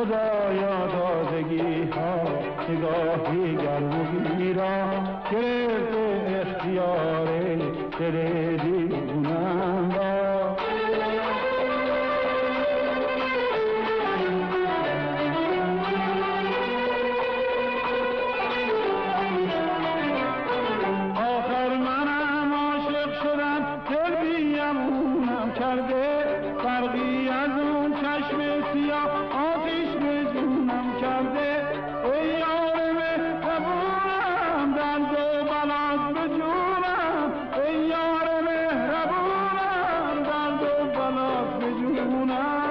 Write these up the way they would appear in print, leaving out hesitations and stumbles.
خدایا تازگی ها نگاهی گرمگی را گرفت اختیار دل دیوانم را. آخر منم عاشق شدم، دل بیمونم کرده، فرقی از اون چشم سیاه آتیش به جونم کرده. ای یار مهربونم درد و بلات به جونم، ای یار مهربونم درد و بلات به جونم.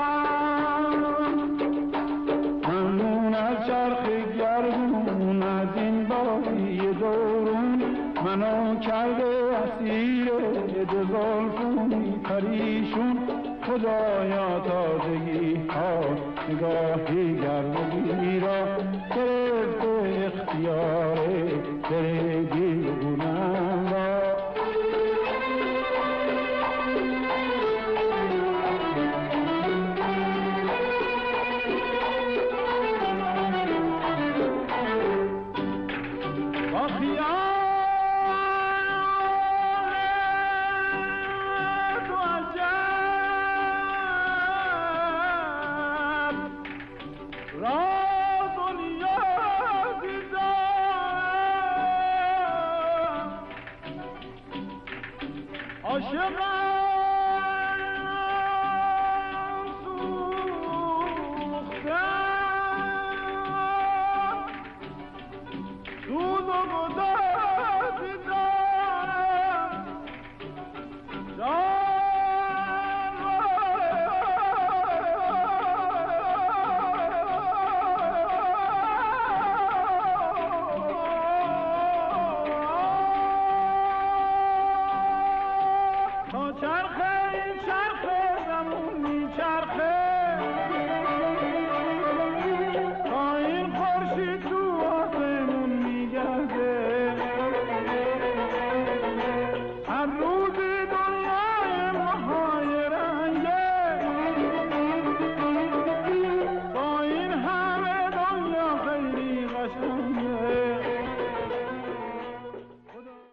ممنون از چرخ گردون از این بازی دورون، منو کرده اسیر دو زلفونی پریشون. خدایا تازگی ها نگاهی گرمگی را گرفت اختیار دل دیوانم را. چرخه زمون می چرخه